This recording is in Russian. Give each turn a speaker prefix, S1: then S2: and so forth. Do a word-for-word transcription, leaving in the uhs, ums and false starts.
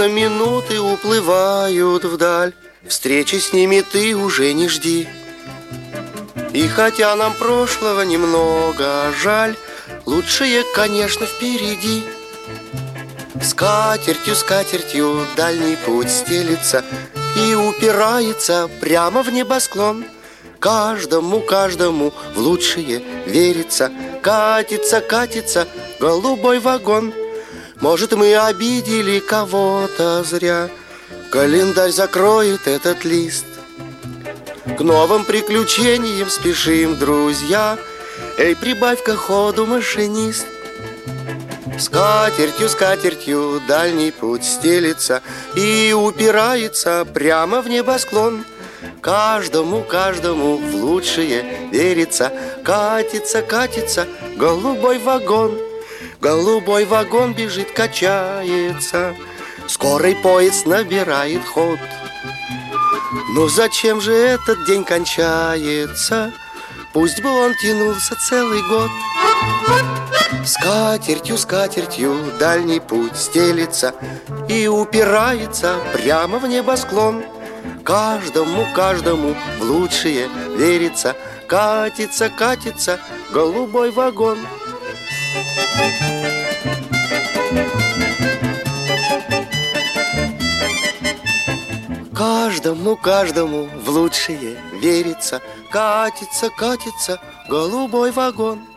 S1: Словно минуты уплывают вдаль, встречи с ними ты уже не жди. И хотя нам прошлого немного жаль, лучшее, конечно, впереди. Скатертью, скатертью дальний путь стелится и упирается прямо в небосклон. Каждому, каждому в лучшее верится. Катится, катится голубой вагон. Может, мы обидели кого-то зря, календарь закроет этот лист. К новым приключениям спешим, друзья. Эй, прибавь-ка ходу, машинист. Скатертью, скатертью дальний путь стелится и упирается прямо в небосклон. Каждому, каждому в лучшее верится. Катится, катится голубой вагон. Голубой вагон бежит, качается, скорый поезд набирает ход. Но зачем же этот день кончается? Пусть бы он тянулся целый год. Скатертью, скатертью дальний путь стелится и упирается прямо в небосклон. Каждому, каждому в лучшее верится. Катится, катится голубой вагон. Каждому, каждому в лучшее верится. Катится, катится голубой вагон.